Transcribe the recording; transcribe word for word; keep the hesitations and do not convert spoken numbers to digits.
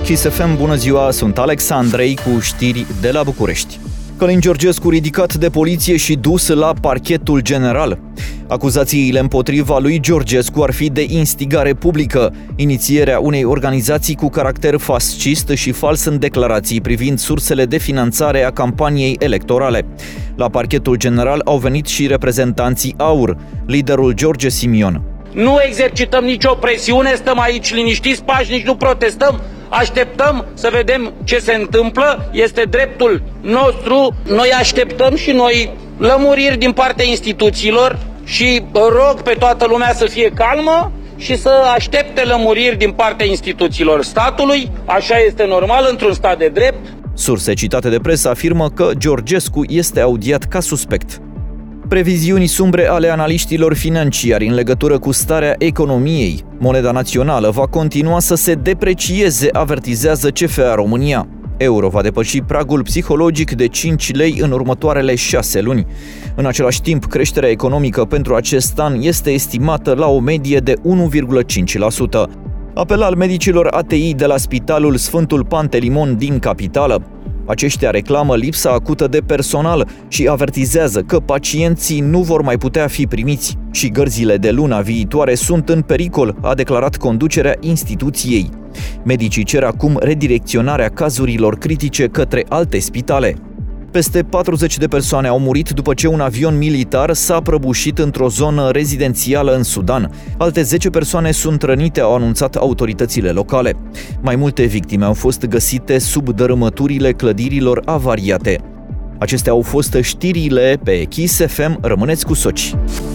Kiss F M, bună ziua, sunt Alex Andrei cu știri de la București. Călin Georgescu ridicat de poliție și dus la parchetul general. Acuzațiile împotriva lui Georgescu ar fi de instigare publică, inițierea unei organizații cu caracter fascist și fals în declarații privind sursele de finanțare a campaniei electorale. La parchetul general au venit și reprezentanții AUR, liderul George Simion. Nu exercităm nicio presiune, stăm aici liniștiți, pașnici, nu protestăm, așteptăm să vedem ce se întâmplă, este dreptul nostru, noi așteptăm și noi lămuriri din partea instituțiilor și rog pe toată lumea să fie calmă și să aștepte lămuriri din partea instituțiilor statului, așa este normal într-un stat de drept. Surse citate de presă afirmă că Georgescu este audiat ca suspect. Previziuni sumbre ale analiștilor financiari în legătură cu starea economiei. Moneda națională va continua să se deprecieze, avertizează C F A România. Euro va depăși pragul psihologic de cinci lei în următoarele șase luni. În același timp, creșterea economică pentru acest an este estimată la o medie de unu virgulă cinci la sută. Apel al medicilor A T I de la Spitalul Sfântul Pantelimon din capitală. Aceștia reclamă lipsa acută de personal și avertizează că pacienții nu vor mai putea fi primiți și gărzile de luna viitoare sunt în pericol, a declarat conducerea instituției. Medicii cer acum redirecționarea cazurilor critice către alte spitale. Peste patruzeci de persoane au murit după ce un avion militar s-a prăbușit într-o zonă rezidențială în Sudan. Alte zece persoane sunt rănite, au anunțat autoritățile locale. Mai multe victime au fost găsite sub dărâmăturile clădirilor avariate. Acestea au fost știrile pe Kiss F M. Rămâneți cu soci!